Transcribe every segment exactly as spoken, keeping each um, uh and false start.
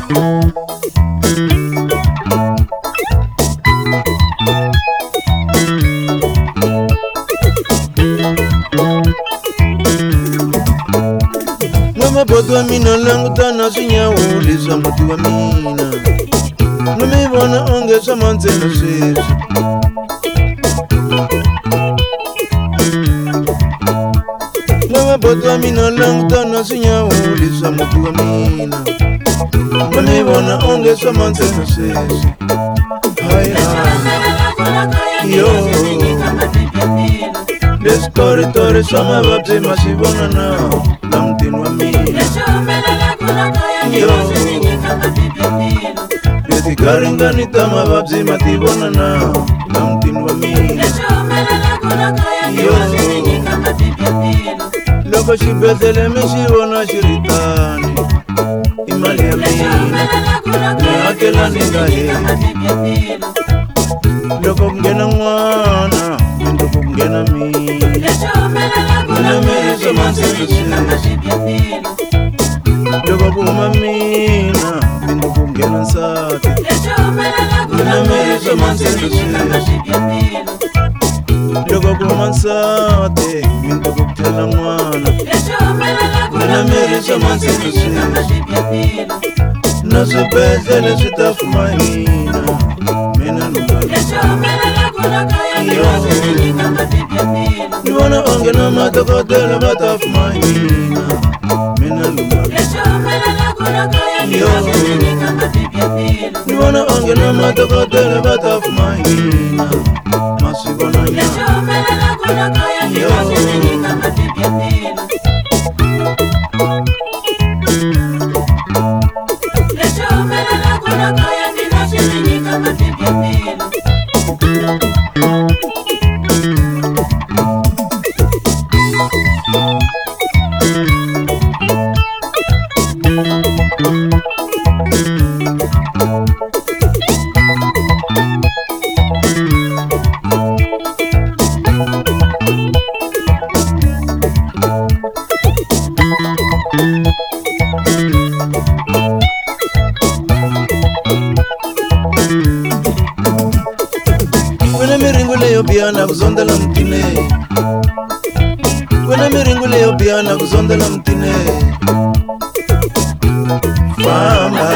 Mama bodwa mina langu tana sinya ulisa mutiwa mina Numi wana onge samanze na sisi Mama bodwa mina langu tana sinya ulisa mutiwa mina Numi wana onge samanze na sisi Hai hai Yo Les tori tori sama babze masibona na Namtinwa mina Yo Yeti karingani tama babze matibona na Namtinwa mina Yo Loko shibetele mishibona shiritani Imali ya mina Niakela ningahe Loko mgena mwana Loko mgena mina Mina merisa manzese Loko kuma mina Loko mgena nsati Mina merisa manzese Loko kuma nsati Mina kutela mwana Mina merisa manzese Nasibezele sitafuma hina Mina nukala Yo Niwana onge na matokotele batafuma hina Mina nukala Yo Niwana onge na matokotele batafuma hina Masibona nya Yo Wena miringu leo biana kuzonda la mtine Wena miringu leo biana kuzonda la mtine Famba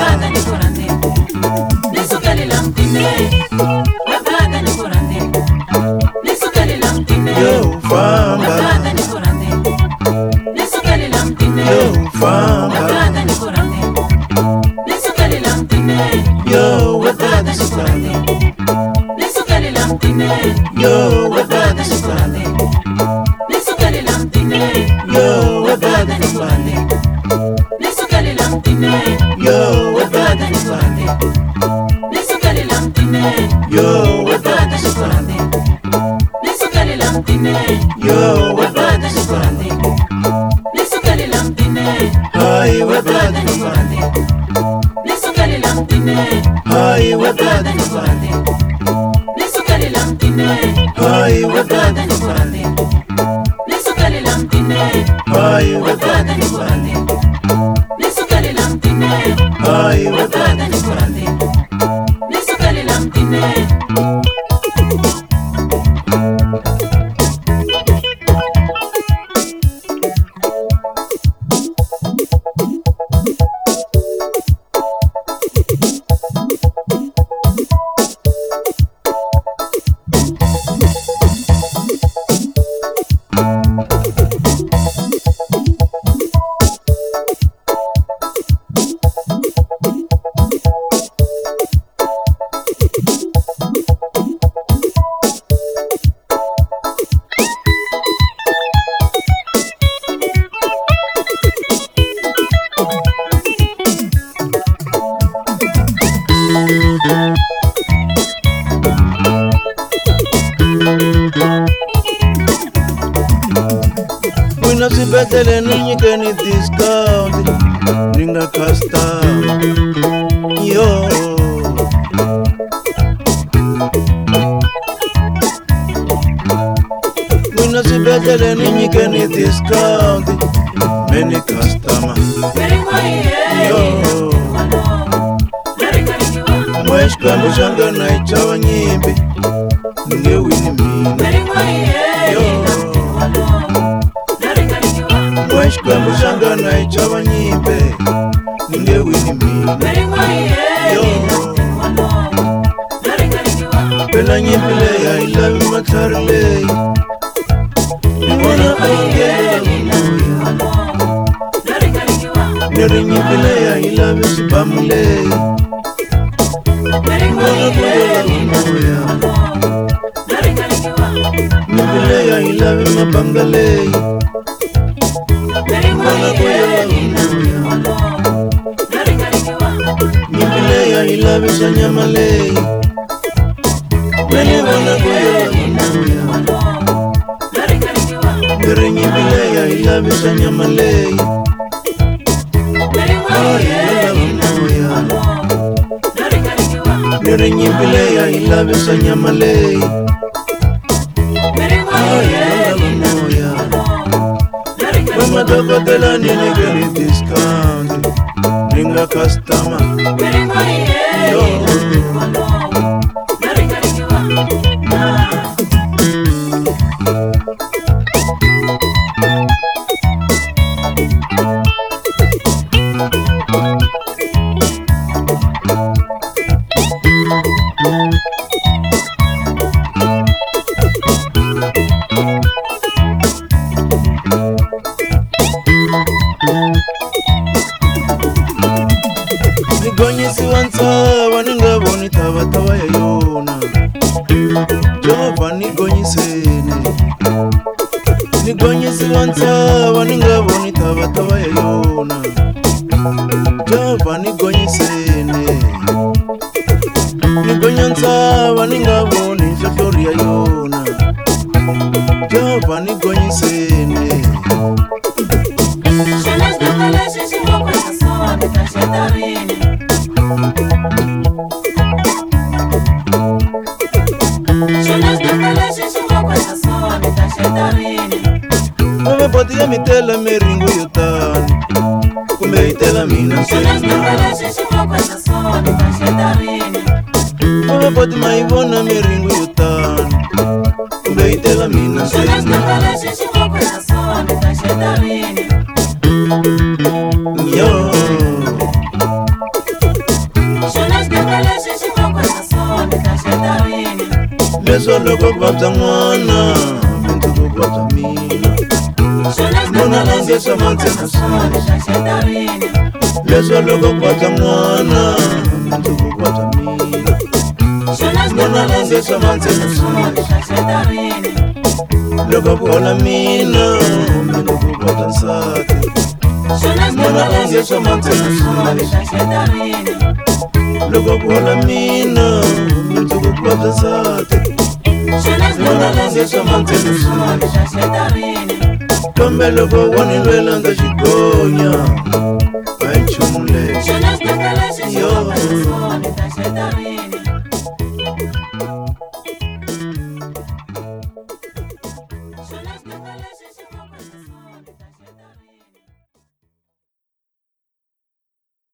Nisukali la mtine Wabada ni kurande Nisukali la mtine Yo famba Wabada ni kurande Nisukali la mtine Yo famba Wabada ni kurande Nisukali la mtine Yo wabada ni kurande Nisukali la mtine Yo wabada ni kurande Nisukali la mtine Yo wabada ni kurande Nisukali la mtine Yo wabada ni kurande Nisukali la mtine Yo wabada ni kurande Nisukali la mtine Yo wabada ni kurande Nisukali la mtine Hai wabada ni kurande Nisukali la mtine Hai wabada ni kurande Nisukali la mtine Hai wabada ni kurande Nisukali la mtine Hai wabada ni kurande Nisukali la mtine Hai wabada ni kurande Nisukali la mtine Wina sibetele ninyike ni discount Ninga custom Yo Wina sibetele ninyike ni discount Many customer Yo xikwembu xa ngana hi chava nyimpi ni nge wini mina wa xikwembu xa ngana hi chava nyimpi ni nge wini mina phela nyimpi leyi a yi lavi matlhari leyi ni vona onge ni ri nyimpi leyi a yi lavi xibamu leyi nyimpi leyi a yi lavi mabanga leyi nyimpi leyi a yi lavi swa nyama leyi ni vona ku ni ri nyimpi leyi a yi lavi swa nyama leyi ni ri nyimpi leyi a yi lavi swa nyama leyi we madokodela ni nyikeli discount ni nga customer Nigonyisiwa ntsava ni nga voni thavatava ya yona Jehova nigonyiseni Nigonyisiwa ntsava ni nga voni thavatava ya yona Jehova nigonyiseni Nigonya ntsava ni nga voni nhlohlori ya yona Jehova nigonyiseni Mame poti ya mitela miringu yo tani Kumbe hitela mina sena Mame poti maivona miringu yo tani Kumbe hitela mina sena Yo Leso loko kwabza mwana Bintu kukwabza mina Mona angesa mantena sena Leso loko kwabza mwana Bintu kukwabza mina Mona angesa mantena sena Loko kuhola mina Bintu kukwabza nsati Mona angesa mantena sena Loko kuhola mina Bintu kukwabza nsati Mona angesa mantena sena Kambe loko wanilwela nga xigonya Aichumule Yo